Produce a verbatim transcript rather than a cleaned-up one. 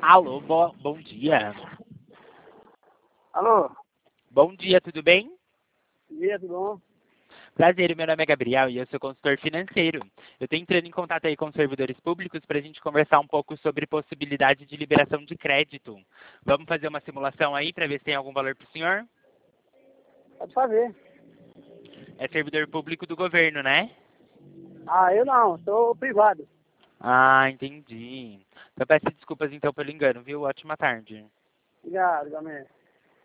Alô, bo bom dia. Alô? Bom dia, tudo bem? Bom dia, tudo bom? Prazer, meu nome é Gabriel e eu sou consultor financeiro. Eu estou entrando em contato aí com os servidores públicos para a gente conversar um pouco sobre possibilidade de liberação de crédito. Vamos fazer uma simulação aí para ver se tem algum valor para o senhor? Pode fazer. É servidor público do governo, né? Ah, eu não, sou privado. Ah, entendi. Eu peço desculpas então pelo engano, viu? Ótima tarde. Obrigado, igualmente.